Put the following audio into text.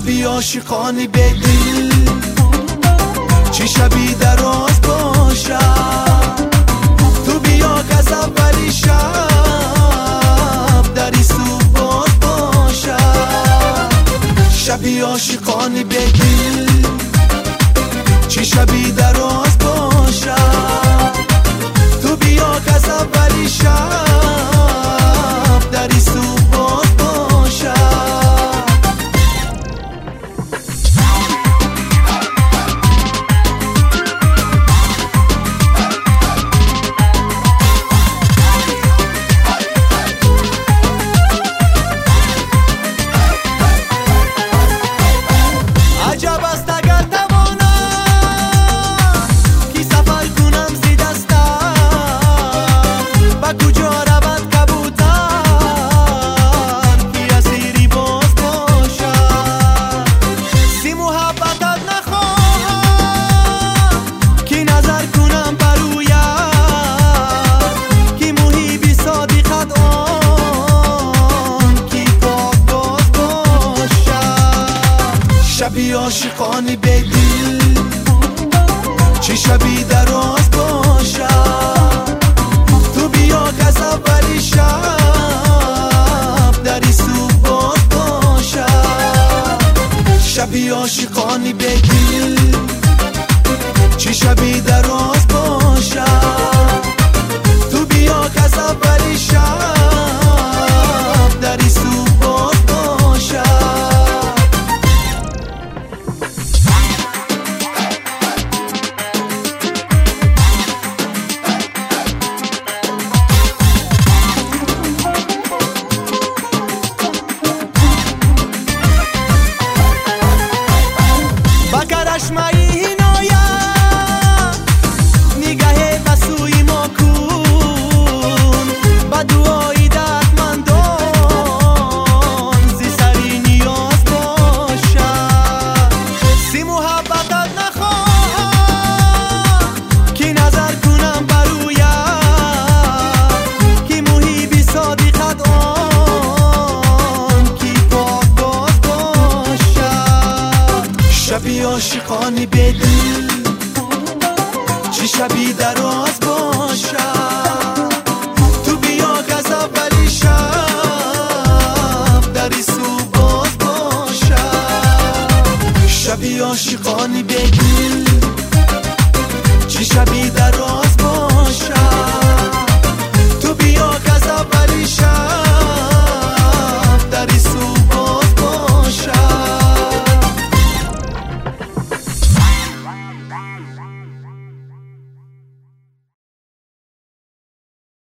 شبی عاشقانی بگی چی شبی دراز باشم تو بیا که از اولی شب دری سو باز باشم شبی عاشقانی بگی چی شبی دراز باشم تو بیا که از اولی شب دری سو باز باشم شبی عاشقانی بگی چی شبی دراز باشم تو بیا که از اولی شب دری سو باز باشم شبی عاشقانی بگی چی شبی دراز باشم تو بیا که از اولی شب دری سو باز باشم چشمایی هینایم نگه بسوی ما کن با دعایی دردمندان زی سری نیاز باشم سی محبتت نخواهم که نظر کنم برویم که محیبی صادقت آن کی پاک باز باشم شبی عاشقانی بگی چی شبی دراز باشم تو بیا که از اولی شب دری سو باز باشم شبی عاشقانی بگی چی شبی دراز باشم تو بیا که از اولی شب